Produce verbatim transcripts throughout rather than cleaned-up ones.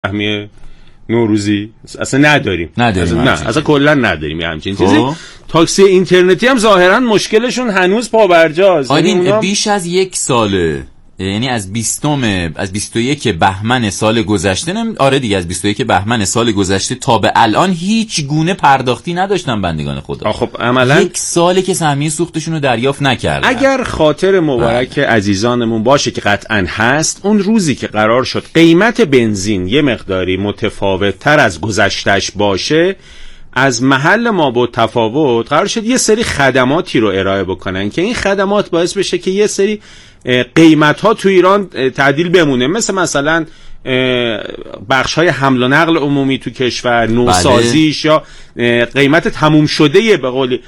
سهمیه نوروزی اصلا نداریم نداریم اصلا نه اصلا کلا نداریم همچین چیزی. تاکسی اینترنتی هم ظاهرا مشکلشون هنوز پابرجاست. اونا... بیش از یک ساله، یعنی از بیستم از بیست و یک بهمن سال گذشته نم... آره دیگه از بیست و یک بهمن سال گذشته تا به الان هیچ گونه پرداختی نداشتن بندگان خدا. خب عملا یک ساله که سهمیه سوختشون رو دریافت نکردن. اگر خاطر مبارک عزیزانمون باشه که قطعا هست، اون روزی که قرار شد قیمت بنزین یه مقداری متفاوت تر از گذشتهش باشه، از محل ما با تفاوت قرار شد یه سری خدماتی رو ارائه بکنن که این خدمات باعث بشه که یه سری قیمت ها تو ایران تعدیل بمونه، مثل مثلا بخش های حمل و نقل عمومی تو کشور، نوسازیش یا قیمت تموم شده به قولی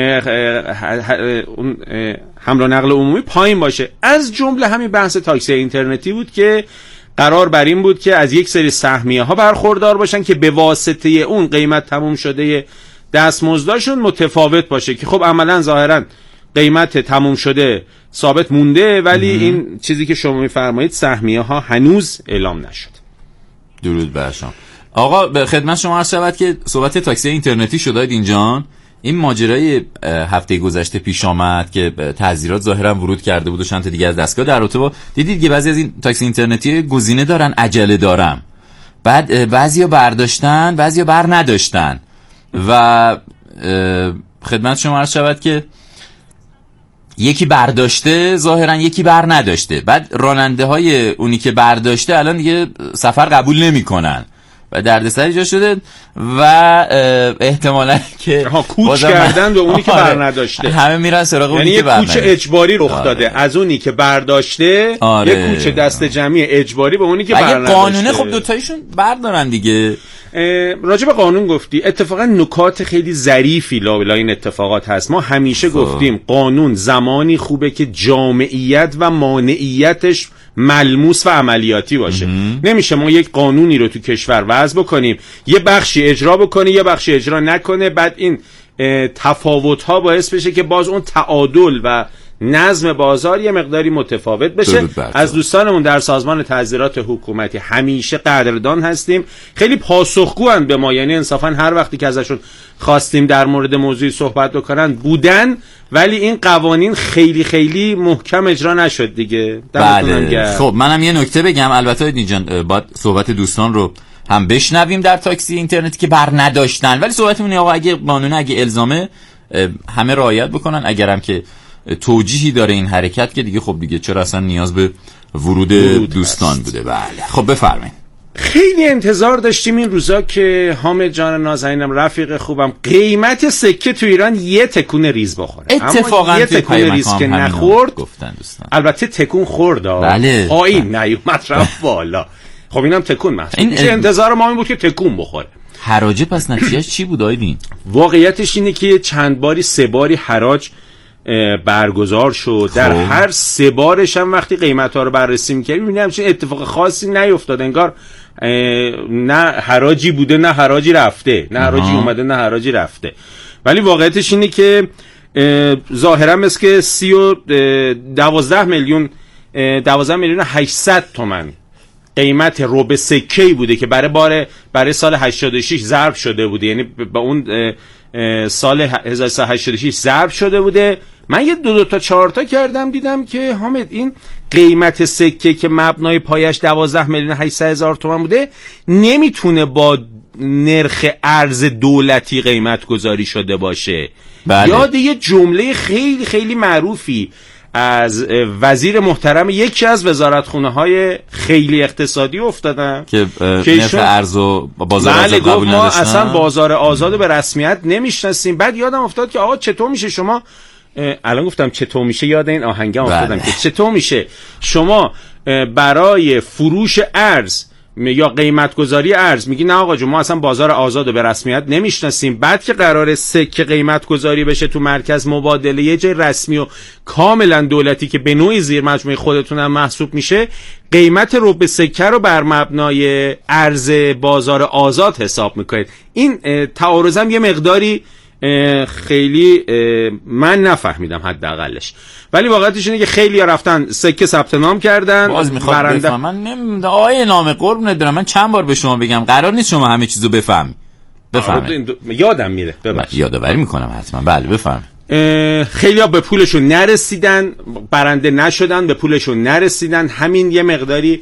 اون حمل و نقل عمومی پایین باشه. از جمله همین بحث تاکسی اینترنتی بود که قرار بر این بود که از یک سری سهمیه ها برخوردار باشن که به واسطه اون قیمت تموم شده دستمزدشون متفاوت باشه، که خب عملا ظاهرا قیمت تموم شده ثابت مونده، ولی مم. این چیزی که شما میفرمایید سهمیه ها هنوز اعلام نشد. درود بر شما. آقا به خدمت شما عرض شود که صحبت تاکسی اینترنتی شد اینجان. این ماجرای هفته گذشته پیش آمد که تعذیرات ظاهرا ورود کرده بود و چند تا دیگه از دستگاه در رابطه با دیدید که بعضی از این تاکسی اینترنتی گزینه دارن عجله دارم، بعد بعضیا برداشتن بعضیا بر نداشتن و خدمت شما عرض شود که یکی برداشته ظاهرا یکی بر نداشته، بعد راننده های اونی که برداشته الان دیگه سفر قبول نمی کنن و دردسر ایجاد شده و احتمالاً که کوچ کردن به اونی که بر نداشته، همه میرن سراغ اونی یعنی که بر نداشته، یعنی کوچ اجباری رخ آره. داده از اونی که برداشته آره. یه کوچ دست جمعی اجباری به اونی که بر نداشته. اگه قانونه خب دوتایشون بردارن دیگه. راجع به قانون گفتی، اتفاقا نکات خیلی ظریفی لابلای این اتفاقات هست. ما همیشه خب. گفتیم قانون زمانی خوبه که جامعیت و مانعیتش ملموس و عملیاتی باشه. مم. نمیشه ما یک قانونی رو تو کشور وضع بکنیم، یه بخشی اجرا بکنه یه بخشی اجرا نکنه، بعد این تفاوت ها باعث بشه که باز اون تعادل و نظم بازار یه مقداری متفاوت بشه. از دوستانمون در سازمان تعذیرات حکومتی همیشه قدردان هستیم، خیلی پاسخگوان به ما، یعنی انصافا هر وقتی که ازشون خواستیم در مورد موضوعی صحبت بکنن بودن، ولی این قوانین خیلی خیلی محکم اجرا نشد دیگه. بله. خب منم یه نکته بگم، البته اینجا باید صحبت دوستان رو هم بشنویم در تاکسی اینترنتی که بر نداشتن، ولی صحبتمون آقا اگه قانون اگه الزامه همه رعایت بکنن، اگرم که توجیهی داره این حرکت که دیگه خب دیگه چرا اصلا نیاز به ورود, ورود دوستان هست. بوده. بله خب بفرمایید. خیلی انتظار داشتیم این روزا که حامد جان نازنینم رفیق خوبم قیمت سکه تو ایران یه تکون ریز بخوره. اتفاقا یه تکون ریز که نخورد گفتن دوستان. البته تکون خورد. بله. پایین نیومد رفت بالا. خب اینم تکون محسوب. این ال... انتظار ما این بود که تکون بخوره. حراجه پس نتیجهش چی بود آیدین؟ واقعیتش اینه که چند باری سه باری حراج برگزار شد. در هر سه بارش هم وقتی قیمت‌ها رو بررسی می‌کردیم می‌بینیم همچین اتفاق خاصی نیفتاد، انگار نه حراجی بوده نه حراجی رفته، نه حراجی اومده نه حراجی رفته. ولی واقعیتش اینه که ظاهرا مثل که سی و دوازده میلیون دوازده میلیون هشتصد تومان قیمت ربع سکه‌ای بوده که برای بار برای سال هشتاد و شش ضرب شده بوده، یعنی با اون سال هزار و سیصد و هشتاد و شش ضرب شده بوده. من یه دو دو تا چهار تا کردم دیدم که حامد این قیمت سکه که مبنای پایش دوازده میلیون و هشتصد هزار تومان بوده نمیتونه با نرخ ارز دولتی قیمت گذاری شده باشه. بله. یاد یه جمله خیلی خیلی معروفی از وزیر محترم یکی از وزارتخونه های خیلی اقتصادی افتادم که نرخ ارز و بازار آزاد قبول نداشتن. ما اصلا بازار آزاد به رسمیت نمیشناسیم. بعد یادم افتاد که آقا چطور میشه شما، الان گفتم چطور میشه یاد این آهنگم افتادم که چطور میشه شما برای فروش ارز یا قیمت گذاری ارز میگی نه آقا جون ما اصلا بازار آزاد به رسمیت نمیشناسیم، بعد که قراره سکه قیمت گذاری بشه تو مرکز مبادله یه جای رسمی و کاملا دولتی که به نوعی زیر مجموعه خودتون هم محسوب میشه، قیمت ربع سکه رو بر مبنای ارز بازار آزاد حساب میکنید. این تعارض هم یه مقداری خیلی من نفهمیدم حداقلش، ولی واقعیتش اینه که خیلی ها رفتن سکه ثبت نام کردن. باز میخواد بفهم. من نمیدونم آیه نام قربونت برم، من چند بار به شما بگم قرار نیست شما همه چیزو بفهمی. بفهمید. یادم میره ببخشید. یادآوری میکنم حتما. بله بفهم. خیلی ها به پولشون نرسیدن، برنده نشدن، به پولشون نرسیدن. همین یه مقداری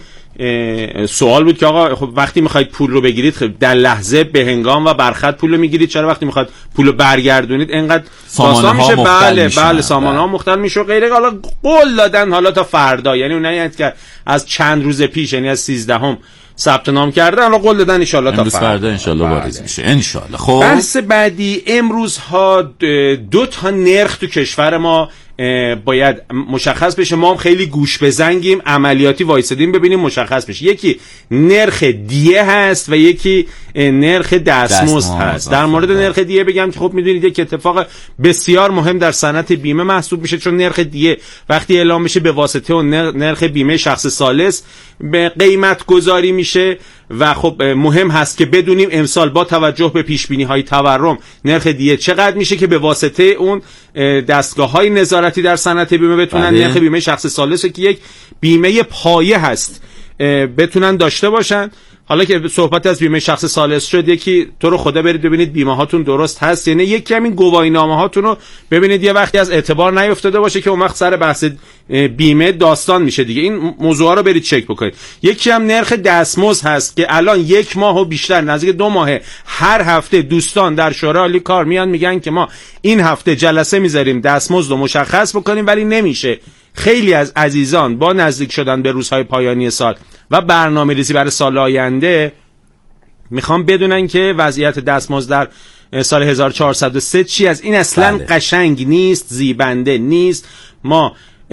سوال بود که آقا خب وقتی میخواید پول رو بگیرید خب در لحظه به هنگام و برخط پول رو میگیرید، چرا وقتی میخواید پول رو برگردونید اینقدر داستان میشه؟ بله بله سامانه ها مختل میشه غیره. حالا قول دادن حالا تا فردا، یعنی اونایی که از چند روز پیش، یعنی از سیزدهم ثبت نام کردن، حالا قول دادن ان شاء الله تا فردا فردا ان شاء الله واریز میشه ان شاء الله. خب بحث بعدی امروز ها دو تا نرخ تو کشور ما باید مشخص بشه. ما هم خیلی گوش بزنگیم، عملیاتی وایسادیم ببینیم مشخص بشه. یکی نرخ دیه هست و یکی نرخ دستمزد هست. در مورد نرخ دیه بگم که خب میدونید یک اتفاق بسیار مهم در صنعت بیمه محسوب میشه، چون نرخ دیه وقتی اعلام میشه به واسطه اون نرخ بیمه شخص ثالث به قیمت گذاری میشه و خب مهم هست که بدونیم امسال با توجه به پیش بینی های تورم نرخ دیه چقدر میشه که به واسطه اون دستگاه های نظارتی در صنعت بیمه بتونن بله. نرخ بیمه شخص ثالث که یک بیمه پایه هست بتونن داشته باشن. حالا که صحبت از بیمه شخص ثالث شد، یکی تو رو خدا برید ببینید بیمه هاتون درست هست، یعنی یکی همین گواهینامه هاتون رو ببینید یه وقتی از اعتبار نیفتاده باشه که اون وقت سر بحث بیمه داستان میشه دیگه. این موضوعا رو برید چک بکنید. یکی هم نرخ دستمزد هست که الان یک ماه و بیشتر نزدیک دو ماهه هر هفته دوستان در شورای عالی کار میان میگن که ما این هفته جلسه میذاریم دستمزد رو مشخص بکنیم، ولی نمیشه. خیلی از عزیزان با نزدیک شدن به روزهای پایانی سال و برنامه ریزی برای سال آینده میخوام بدونن که وضعیت دستمزد در سال هزار و چهارصد و سه چی از این اصلا بله. قشنگ نیست، زیبنده نیست. ما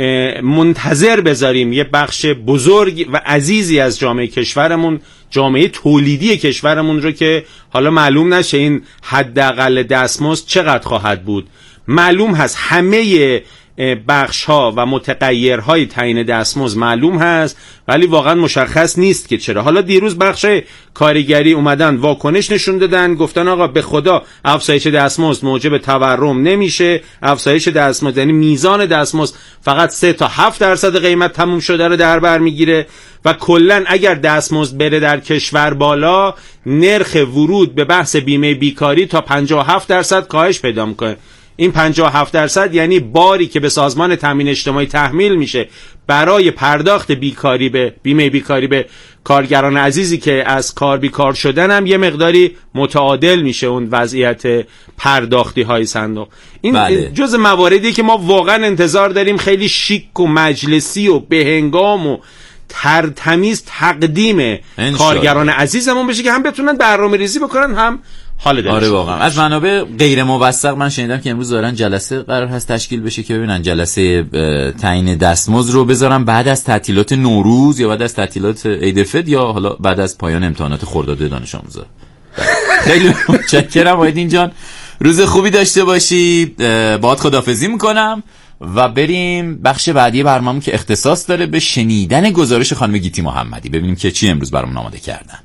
منتظر بذاریم یه بخش بزرگ و عزیزی از جامعه کشورمون، جامعه تولیدی کشورمون رو که حالا معلوم نشه این حداقل دستمزد چقدر خواهد بود. معلوم هست همه بخش ها و متغیرهای تعیین دستمزد معلوم هست، ولی واقعا مشخص نیست که چرا. حالا دیروز بخش کارگری اومدن واکنش نشون دادن، گفتن آقا به خدا افزایش دستمزد موجب تورم نمیشه، افزایش دستمزد یعنی میزان دستمزد فقط سه تا هفت درصد قیمت تموم شده رو در بر میگیره و کلا اگر دستمزد بره در کشور بالا، نرخ ورود به بحث بیمه بیکاری تا پنجاه و هفت درصد کاهش پیدا میکنه. این پنجاه و هفت درصد یعنی باری که به سازمان تامین اجتماعی تحمیل میشه برای پرداخت بیکاری به بیمه بیکاری به کارگران عزیزی که از کار بیکار شدن هم یه مقداری متعادل میشه اون وضعیت پرداختی های صندوق. این بله. جز مواردی که ما واقعا انتظار داریم خیلی شیک و مجلسی و بهنگام و ترتمیز تقدیم کارگران عزیزمون بشه که هم بتونن برنامه ریزی بکنن هم حال دلش. آره واقعا. از منابع غیر موثق من شنیدم که امروز دارن جلسه قرار هست تشکیل بشه که ببینن جلسه تعیین دستمزد رو بذارن بعد از تعطیلات نوروز یا بعد از تعطیلات عید فطر یا حالا بعد از پایان امتحانات خرداد دانش آموزا. خیلی متشکرم آیدین جان، روز خوبی داشته باشی. باهات خداحافظی میکنم و بریم بخش بعدی برنامه که اختصاص داره به شنیدن گزارش خانم گیتی محمدی، ببینیم که چی امروز برامون آماده کردن.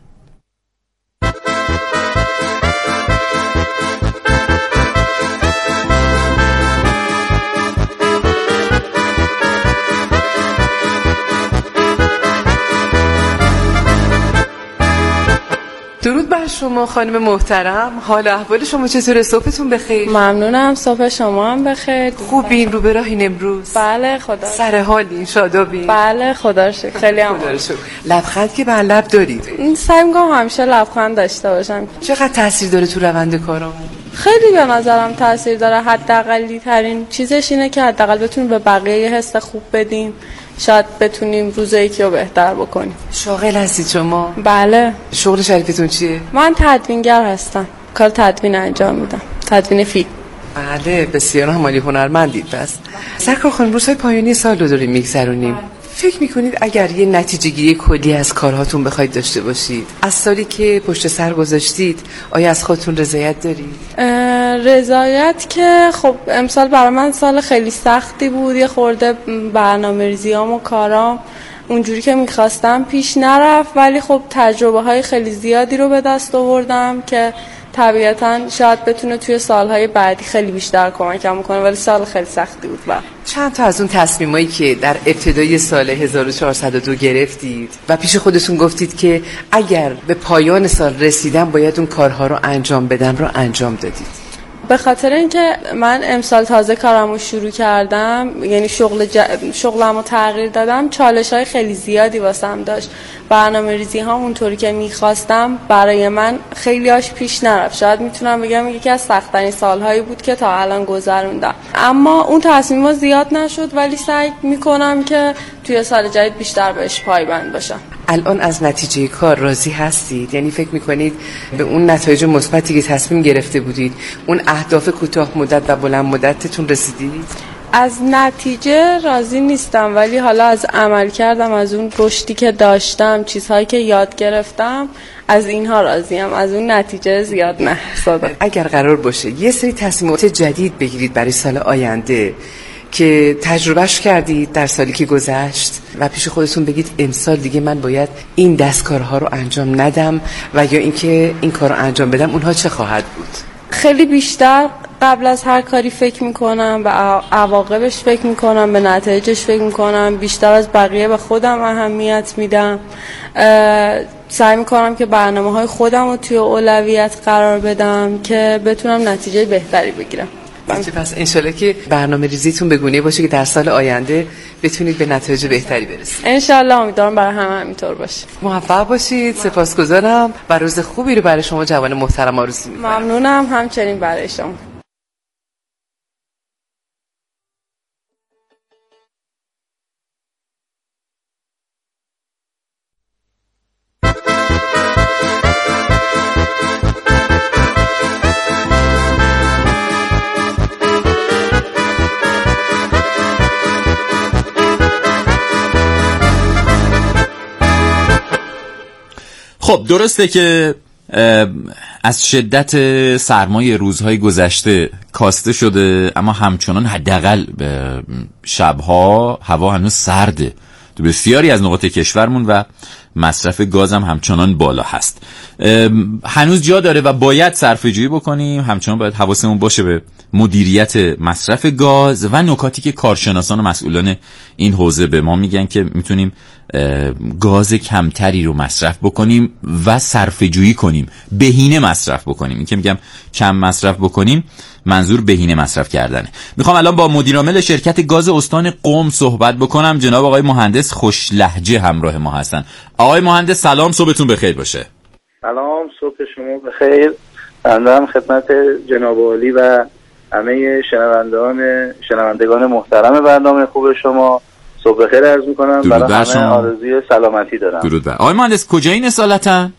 درود بر شما خانم محترم، حال احوال شما چطوره؟ صبحتون بخیر. ممنونم، صبح شما هم بخیر. خوبین؟ رو به راهین امروز؟ بله خدا سر حالین؟ شادابین؟ بله خدا رو شکر. خیلی هم خدا رو شکر. لبخند که بر لب دارید؟ سعی می‌کنم همیشه لبخند داشته باشم. چقدر تاثیر داره تو روند کارامون؟ خیلی به نظرم تاثیر داره. حداقلی ترین چیزش اینه که حداقل بتونیم به بقیه یه حس خوب بدیم، شاید بتونیم روز یکی رو بهتر بکنیم. شاغل هستید شما؟ بله. شغل شریفتون چیه؟ من تدوینگر هستم، کار تدوین انجام میدم، تدوین فیلم. بله بسیار همالی هنرمندید. پس سرکار خانم روزهای پایانی سال رو داریم میگذرونیم، فکر میکنید اگر یه نتیجه گیری کلی از کارهاتون بخواید داشته باشید از سالی که پشت سر گذاشتید، آیا از خودتون رضایت دارید؟ رضایت که خب امسال برای من سال خیلی سختی بود، یه خورده برنامه‌ریزیام و کارام اونجوری که میخواستم پیش نرفت، ولی خب تجربه های خیلی زیادی رو به دست آوردم که طبیعتاً شاید بتونه توی سالهای بعدی خیلی بیشتر کمکم کنه، ولی سال خیلی سختی بود. و چند تا از اون تصمیمایی که در ابتدای سال هزار و چهارصد و دو گرفتید و پیش خودتون گفتید که اگر به پایان سال رسیدم باید اون کارها رو انجام بدم رو انجام دادید؟ به خاطر اینکه من امسال تازه کارمو شروع کردم، یعنی شغل ج... شغلمو تغییر دادم، چالش‌های خیلی زیادی واسم داشت. برنامه‌ریزی ها اونطوری که می‌خواستم برای من خیلی هاش پیش نرفت. شاید میتونم بگم یکی از سخت‌ترین سال‌هایی بود که تا الان گذروندم. اما اون تصمیم‌ها زیاد نشد، ولی سعی می‌کنم که توی سال جدید بیشتر بهش پایبند باشم. الان از نتیجه کار راضی هستید؟ یعنی فکر میکنید به اون نتایج مثبتی که تصمیم گرفته بودید، اون اهداف کوتاه مدت و بلند مدتتون رسیدید؟ از نتیجه راضی نیستم، ولی حالا از عمل کردم، از اون رشدی که داشتم، چیزهایی که یاد گرفتم، از اینها راضیم. از اون نتیجه زیاد نه. صادق. اگر قرار باشه یه سری تصمیمات جدید بگیرید برای سال آینده که تجربهش کردید در سالی که گذشت و پیش خودتون بگید امسال دیگه من باید این دستکارها رو انجام ندم و یا اینکه این کار رو انجام بدم، اونها چه خواهد بود؟ خیلی بیشتر قبل از هر کاری فکر میکنم، به عواقبش فکر میکنم، به نتایجش فکر میکنم، بیشتر از بقیه به خودم اهمیت میدم. سعی میکنم که برنامه های خودم رو توی اولویت قرار بدم که بتونم نتیجه بهتری بگیرم. پس انشالله که برنامه ریزیتون بگونه باشه که در سال آینده بتونید به نتایج بهتری برسید. انشالله، امیدوارم برای همه همینطور باشه. موفق باشید. سپاسگزارم و روز خوبی رو برای شما جوان محترم آرزو می‌کنم. ممنونم، همچنین برای شما. خب درسته که از شدت سرمای روزهای گذشته کاسته شده، اما همچنان حداقل شبها هوا هنوز سرده تو بسیاری از نقاط کشورمون و مصرف گاز هم همچنان بالا هست. هنوز جا داره و باید صرفه‌جویی بکنیم. همچنان باید حواسمون باشه به مدیریت مصرف گاز و نکاتی که کارشناسان و مسئولان این حوزه به ما میگن که میتونیم گاز کمتری رو مصرف بکنیم و صرفه‌جویی کنیم، بهینه مصرف بکنیم. این که میگم کم مصرف بکنیم منظور بهینه مصرف کردنه. میخوام الان با مدیرعامل شرکت گاز استان قم صحبت بکنم. جناب آقای مهندس خوش لهجه همراه ما هستن. آقای مهندس سلام، صبحتون بخیر باشه. سلام، صبح شما بخیر. بنده خدمت جناب عالی و همه شنوندگان شنوندگان محترم برنامه خوب شما صبح بخیر عرض میکنم. برای همه آرزوی سلامتی دارم. درود بر آقای مهندس. کجایین اصالتا؟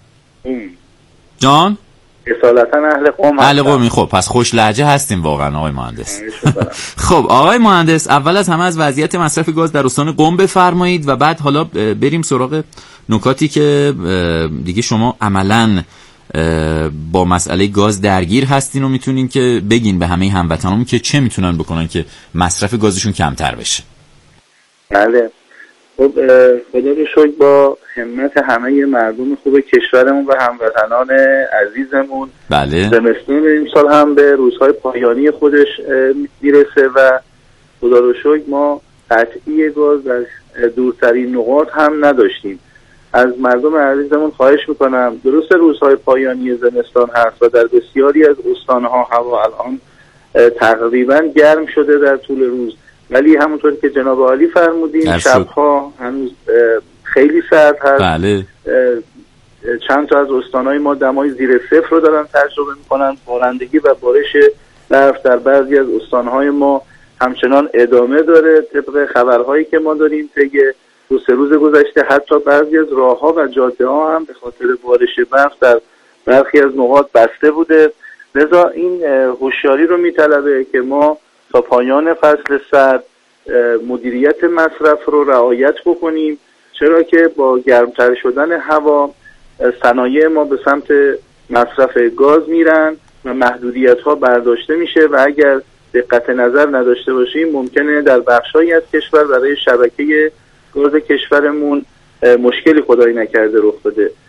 جان؟ اصالتا اهل قم. اهل قم. خب پس خوش لهجه هستیم واقعا آقای مهندس. خب آقای مهندس، اول از همه از وضعیت مصرف گاز در استان قم بفرمایید و بعد حالا بریم سراغ نکاتی که دیگه شما عملاً با مسئله گاز درگیر هستین و میتونین که بگین به همه هموطنامون که چه میتونن بکنن که مصرف گازشون کمتر بشه. بله، خب خدا رو شکر با همت همه مردم خوب کشورمون و هموطنان عزیزمون، بله، زمستون امسال هم به روزهای پایانی خودش میرسه و خدا رو شکر ما قطعی گاز در دورترین نقاط هم نداشتیم. از مردم عزیزمون خواهش میکنم، درست روزهای پایانی زمستان هست و در بسیاری از استانها هوا الان تقریبا گرم شده در طول روز، ولی همونطور که جناب عالی فرمودین شبها هنوز خیلی سرد هست. بله. چند تا از استانهای ما دمای زیر صفر رو دارن تجربه میکنن. بارندگی و بارش برف در بعضی از استانهای ما همچنان ادامه داره. طبق خبرهایی که ما داریم طی دو سه روز گذشته حتی بعضی از راهها و جاده ها هم به خاطر بارش برف در برخی از نقاط بسته بوده. لذا این هوشیاری رو میطلبه که ما تا پایان فصل سرد مدیریت مصرف رو رعایت بکنیم، چرا که با گرمتر شدن هوا صنایع ما به سمت مصرف گاز میرن و محدودیت ها برداشته میشه و اگر دقت نظر نداشته باشیم ممکنه در بخشایی از کشور برای شبکه گاز کشورمون مشکلی خدایی نکرده رخ بده.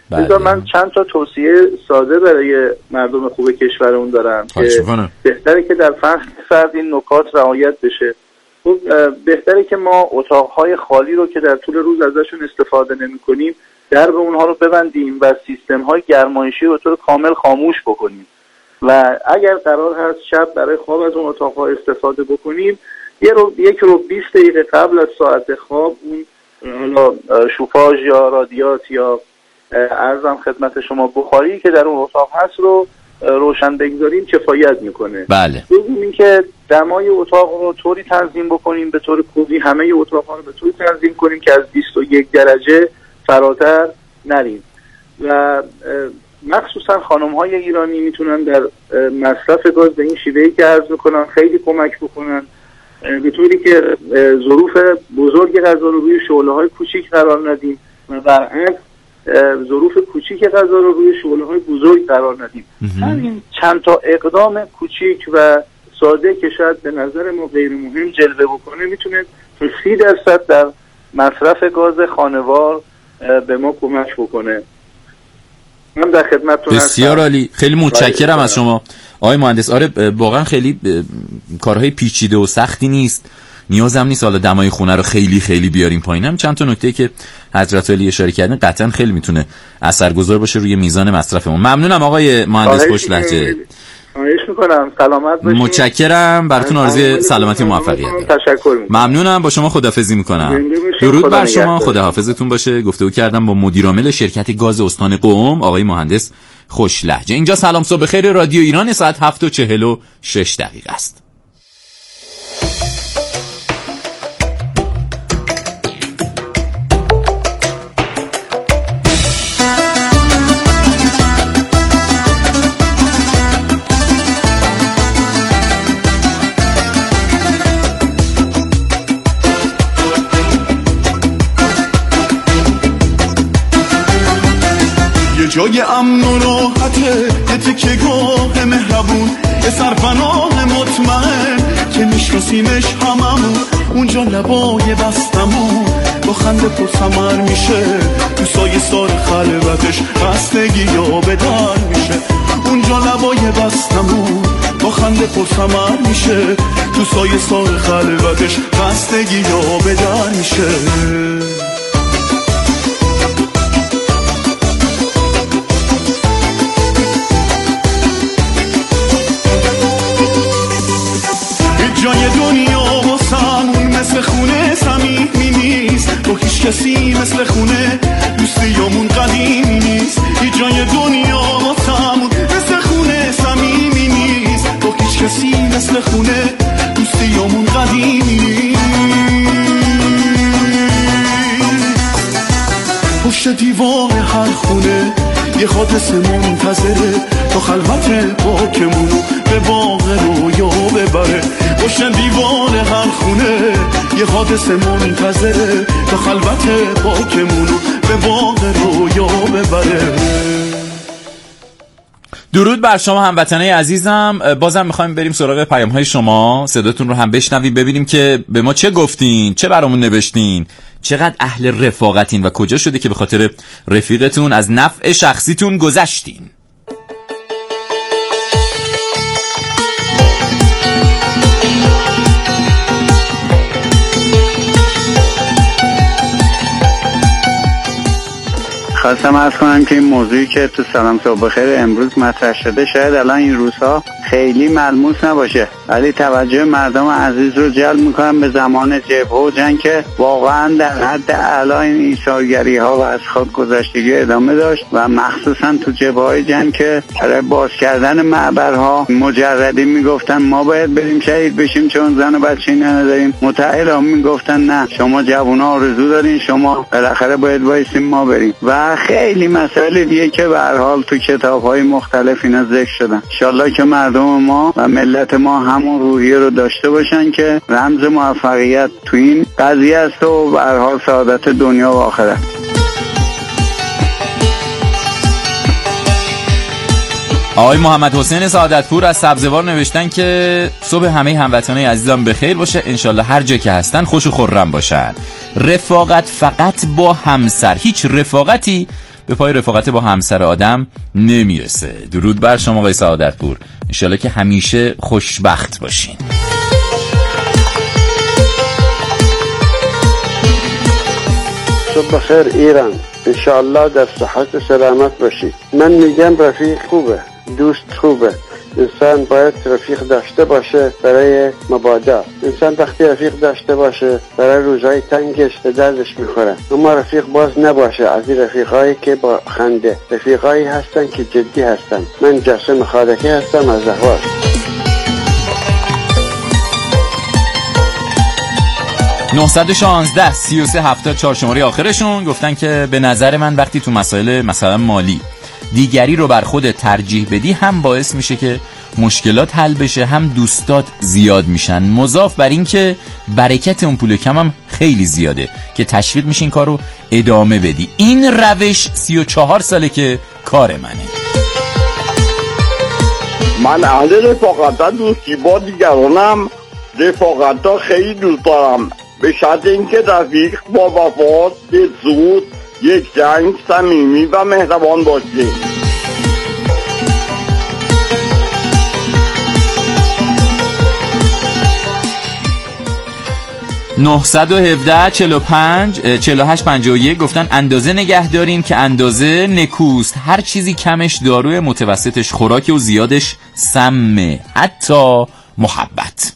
بله. من چند تا توصیه ساده برای مردم خوب کشورمون دارم که بهتره که در فصل فرد این نکات رعایت بشه. خب بهتره که ما اتاقهای خالی رو که در طول روز ازشون استفاده نمی‌کنیم درب اونها رو ببندیم و سیستم‌های گرمایشی رو طور کامل خاموش بکنیم و اگر قرار هست شب برای خواب از اون اتاق‌ها استفاده بکنیم یه رو یک رو بیست دقیقه قبل از ساعت خواب اون حالا شوفاژ یا رادیات یا عرضم خدمت شما بخاری که در اون اتاق هست رو روشن بگذاریم کفایت میکنه. بله. دوم این که دمای اتاق رو طوری تنظیم بکنیم به طور کلی همه اتاق‌ها رو به طوری تنظیم کنیم که از بیست و یک درجه فراتر نریم و مخصوصا خانم‌های ایرانی میتونن در مصرف گاز به این شیوهی که عرض میکنن خیلی کمک بکنن به طوری که ظروف بزرگ غذا رو روی شعله‌های کوچیک قرار ندیم و برعکس ظروف کوچیک غذا رو روی شعله‌های بزرگ قرار ندیم. همین چند تا اقدام کوچیک و ساده که شاید به نظر ما غیر مهم جلوه بکنه میتونه تا سی درصد در مصرف گاز خانوار به ما کمک بکنه. من در خدمتتون هستم. بسیار عالی، خیلی متشکرم از شما آقای مهندس. آره واقعا خیلی کارهای پیچیده و سختی نیست، نیازم نیست حالا دمای خونه رو خیلی خیلی بیاریم پایین. هم چند تا نکته که حضرت علی اشاره کردن قطعا خیلی میتونه اثرگذار باشه روی میزان مصرفمون. ممنونم آقای مهندس خوشلهجه. خواهش میکنم، سلامت باشید. متشکرم، براتون آرزوی سلامتی و موفقیت دارم. تشکر میکنم. ممنونم، با شما خداحافظی میکنم. درود بر شما، خداحافظتون باشه. گفتگو کردم با مدیر عامل شرکت گاز استان قم آقای مهندس خوشلهجه. اینجا سلام صبح خیر رادیو ایران، ساعت هفت و چهل و شش دقیقه است. جای امن و راحته، یه تکه گاه مهربون، یه سرپناه مطمئن که میشناسیمش هممون. اونجا لبای بستمون با خنده پر ثمر میشه، تو سایه سار خلوتش خستگی یا بدر میشه. اونجا لبای بستمون با خنده پر ثمر میشه، تو سایه سار خلوتش خستگی یا بدر میشه. جای دنیا واسمون مثل خونه صمیمی نیست، با هیچ کسی مثل خونه دوستیامون قدیمی نیست. هیچ جای دنیا واسمون مثل خونه صمیمی نیست، با هیچ کسی مثل خونه دوستیامون قدیمی نیست. پشت دیوار هر خونه یه حادث منتظره، تا خلوت پاکمونو به باغ رویا ببره. پشت دیوار هر خونه یه حادث منتظره، تا خلوت پاکمونو به باغ رویا ببره. درود بر شما هموطنای عزیزم. بازم میخوایم بریم سراغ پیام‌های شما، صداتون رو هم بشنویم، ببینیم که به ما چه گفتین، چه برامون نوشتین، چقدر اهل رفاقتین و کجا شده که به خاطر رفیقتون از نفع شخصیتون گذشتین. خواستم عرض کنم که این موضوعی که تو سلام صبح بخیر امروز مطرح شده شاید الان این روزها خیلی ملموس نباشه، ولی توجه مردم عزیز رو جلب میکنم به زمان جبهه و جنگ که واقعا در حد اعلی این ایثارگری ها و از خودگذشتگی ادامه داشت و مخصوصا تو جبهه های جنگ که برای باز کردن معبرها مجردی میگفتن ما باید بریم شهید بشیم چون زن و بچه نداریم، متحدا میگفتن نه شما جوونا آرزو دارین، شما بالاخره باید وایسیم ما بریم و خیلی مسائل دیگه که به هر حال تو کتاب‌های مختلف اینا ذکر شدن. ان شاءالله که مردم ما و ملت ما همون روحیه رو داشته باشن که رمز موفقیت تو این قضیه است و به هر حال سعادت دنیا و آخرت. آقای محمد حسین سعادتپور از سبزوار نوشتن که صبح همه هموطنای عزیزم بخیر باشه، انشالله هر جا که هستن خوش و خرم باشن. رفاقت فقط با همسر، هیچ رفاقتی به پای رفاقت با همسر آدم نمیرسه. درود بر شما آقای سعادتپور، انشالله که همیشه خوشبخت باشین. صبح خیر ایران، انشاءالله در صحت و سلامت باشید. من میگم رفیق خوبه، دوست خوبه، انسان باید رفیق داشته باشه برای مبادا. انسان وقتی رفیق داشته باشه برای روزهای تنگش به دردش میخوره. اما رفیق باز نباشه از این رفیقایی که با خنده، رفیقایی هستن که جدی هستن. من جاسم خالقی هستم از اهواز. نه یک شش سه سه هفتاد چهار شماره آخرشون گفتن که به نظر من وقتی تو مسائل مثلا مالی دیگری رو بر خودت ترجیح بدی هم باعث میشه که مشکلات حل بشه، هم دوستات زیاد میشن، مضاف بر این که برکت اون پول کم هم خیلی زیاده که تشویق میشین کار رو ادامه بدی. این روش سی و چهار ساله که کار منه. من اهل رفاقت دوستی با دیگرانم، رفاقت ها خیلی دوست دارم، به شرط اینکه رفیق با وفا، دلسوز، یک جنگ، صمیمی و مهربان باشه. نه یک هفت چهل و پنج چهل و هشت پنجاه و یک گفتن اندازه نگه داریم که اندازه نکوست، هر چیزی کمش داروی، متوسطش خوراک و زیادش سمه، حتی محبت.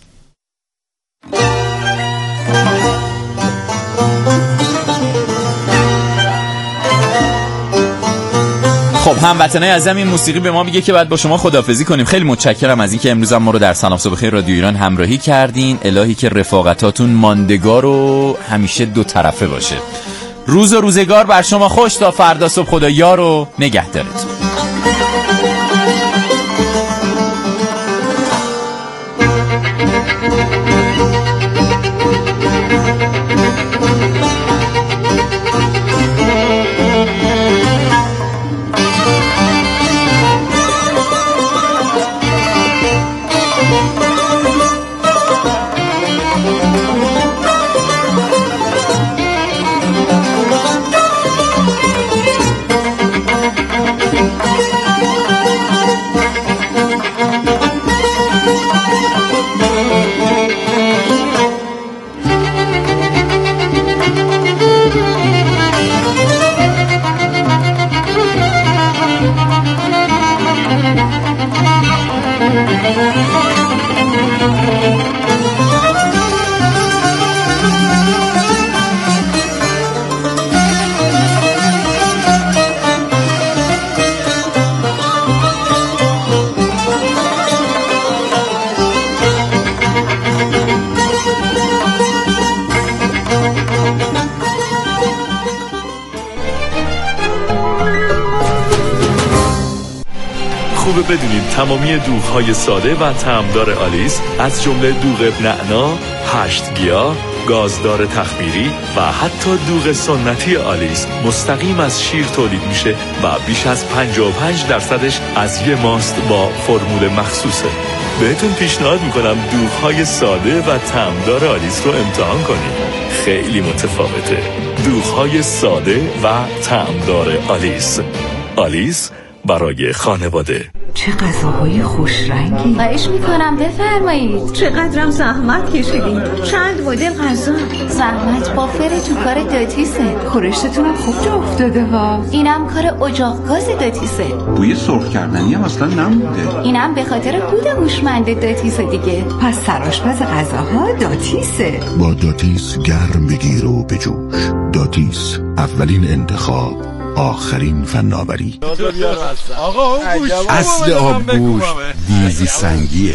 خب هموطنای عزیزم، این موسیقی به ما میگه که باید با شما خداحافظی کنیم. خیلی متشکرم از اینکه امروز هم ما رو در سلام صبح خیر رادیو ایران همراهی کردین. الهی که رفاقتاتون ماندگار و همیشه دو طرفه باشه. روز و روزگار بر شما خوش. تا فردا صبح خدا یار و نگهدارتون. خوبه بدونید تمامی دوغ‌های ساده و طعمدار آلیس از جمله دوغ نعنا، هشت گیاه، گازدار تخمیری و حتی دوغ سنتی آلیس مستقیم از شیر تولید میشه و بیش از پنجاه و پنج درصدش از یه ماست با فرمول مخصوصه. بهتون پیشنهاد میکنم دوغ‌های ساده و طعمدار آلیس رو امتحان کنید. خیلی متفاوته. دوغ‌های ساده و طعمدار آلیس. آلیس برای خانواده. چه غذاهای خوش رنگی. خواهش میکنم بفرمایید. چقدرم زحمت کشیدین. چند مدل غذا. زحمت با فر تو کار داتیسه. خورشتتونم خوب جا افتاده ها. اینم کار اجاق گاز داتیسه. بوی سرخ کردنی هم اصلا نمونده. اینم به خاطر بود هوشمند داتیسه دیگه. پس سرآشپز غذاها داتیسه. با داتیس گرم بگیر و بجوش. داتیس، اولین انتخاب، آخرین فناوری. آقا اون گوش اصل آبگوش دیزی سنگیه.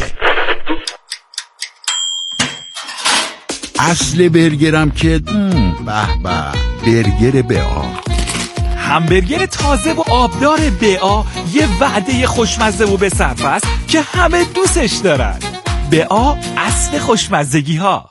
اصل برگرم که به به برگر بیا. همبرگر تازه و آبدار بیا یه وعده خوشمزه و به صرفه است که همه دوستش دارن. بیا اصل خوشمزگی ها.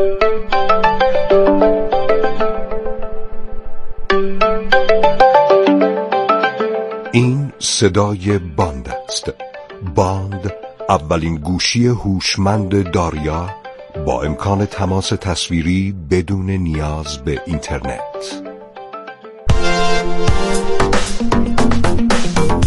این صدای باند است. باند، اولین گوشی هوشمند داریا با امکان تماس تصویری بدون نیاز به اینترنت.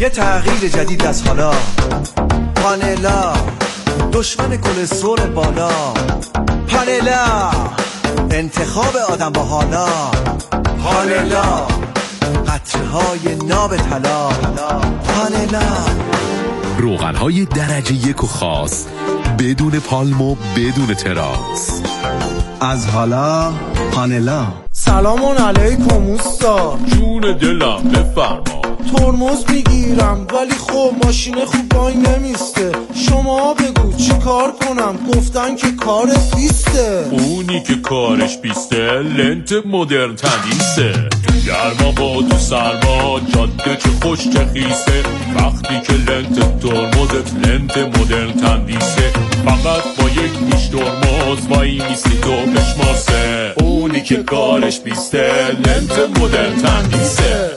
یه تغییر جدید از حالا. پانلا دشمن کلسترول بالا. پانلا انتخاب آدم با حالا. پانلا قطرهای ناب طلا. پانلا روغن‌های درجه یک و خاص، بدون پالم و بدون تراس. از حالا پانلا. سلام علیکم استاد. جون دلم بفرما. ترمز میگیرم ولی خب ماشین خوب وای نمیسته. شما بگو چی کار کنم؟ گفتن که کارت بیسته. اونی که کارش بیسته لنت مدرن تندیسه. گرما با تو سرما جاده چه خوش چه خیسه. وقتی که لنت ترمزت لنت مدرن تندیسه. فقط با یک نیش ترمز وای میستی تو بشماسه. اونی که کارش بیسته لنت مدرن تندیسه.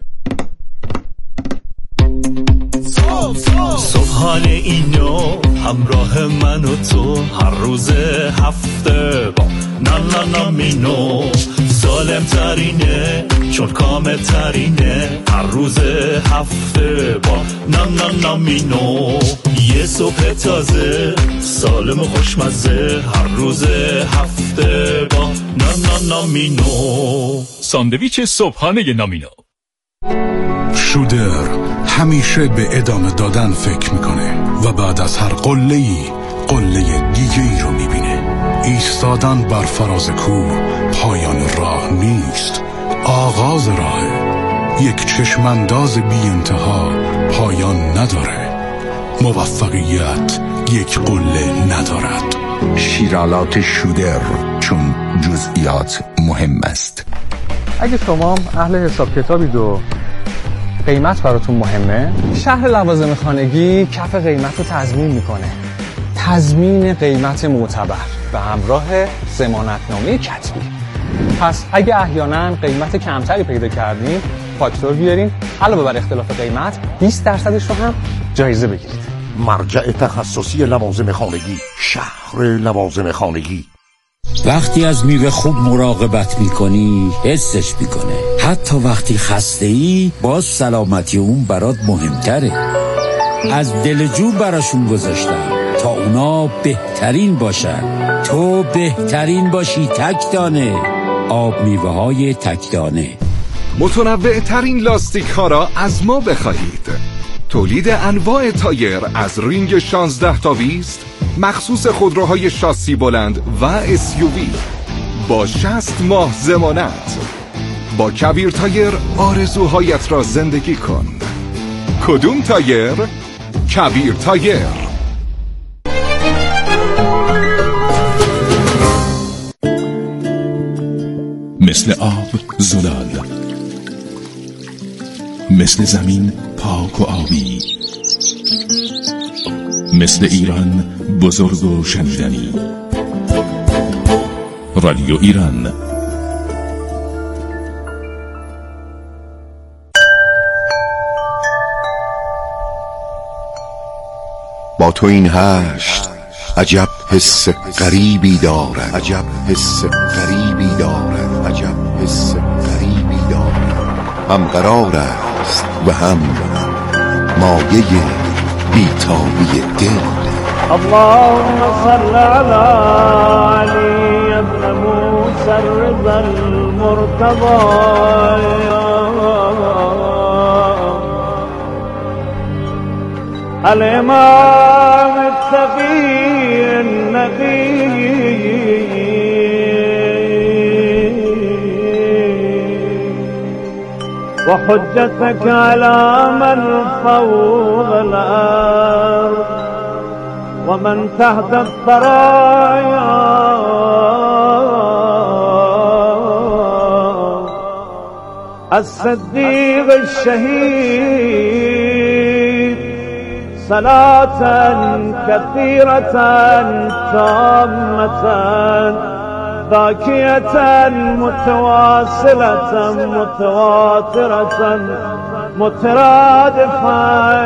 صبحانه اینو همراه من و تو هر روز هفته با نانانامینو سالم ترینه چون کامل ترینه هر روز هفته با نانانامینو یه صبح تازه سالم و خوشمزه هر روز هفته با نانانامینو. ساندویچ صبحانه نامینو. شودر همیشه به ادامه دادن فکر میکنه و بعد از هر قله‌ای قله دیگه ای رو میبینه. ایستادن بر فراز کوه پایان راه نیست، آغاز راهه. یک چشمانداز بی انتها پایان نداره. موفقیت یک قله ندارد. شیرالات شودر، چون جزئیات مهم است. اگه شما اهل حساب کتابید و قیمت براتون مهمه، شهر لوازم خانگی کف قیمت رو تضمین میکنه. تضمین قیمت معتبر به همراه ضمانتنامه کتبی. پس اگه احیانا قیمت کمتری پیدا کردین، فاکتور بیارین، علاوه بر اختلاف قیمت بیست درصدش رو هم جایزه بگیرید. مرجع تخصصی لوازم خانگی، شهر لوازم خانگی. وقتی از میوه خوب مراقبت میکنی حسش میکنه. حتی وقتی خسته ای باز سلامتی اون برات مهمتره. از دلجو براشون گذاشتم تا اونا بهترین باشن. تو بهترین باشی تک دانه. آب میوه های تک دانه. متنوع ترین لاستیک ها را از ما بخواهید. تولید انواع تایر از رینگ شانزده تا بیست، مخصوص خودروهای شاسی بلند و اس یو وی با شصت ماه ضمانت. با کبیر تایر آرزوهایت را زندگی کن. کدوم تایر؟ کبیر تایر. مثل آب زلال، مثل زمین پاک و آبی، مثل ایران بزرگ و شنیدنی. رادیو ایران. با تو این هشت عجب حس غریبی دارد. عجب حس غریبی دارد. عجب حس غریبی دارد. هم قرار است و هم مایه بیتابی دل. اللهم صل على علي ابن موسى الرضا المرتضى الإمام التقي النقي وحجتك على من فوق الأرض ومن تحت الثرايا الصديق الشهيد صلاة كثيرة تامة باكية متواصلة متواترة مترادفة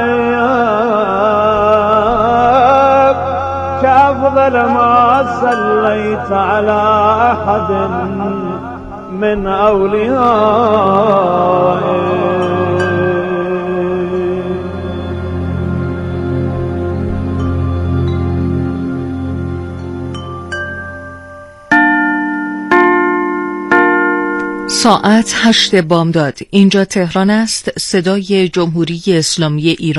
كأفضل ما صليت على أحد من أوليائك ساعت هشت بامداد. اینجا تهران است. صدای جمهوری اسلامی ایران.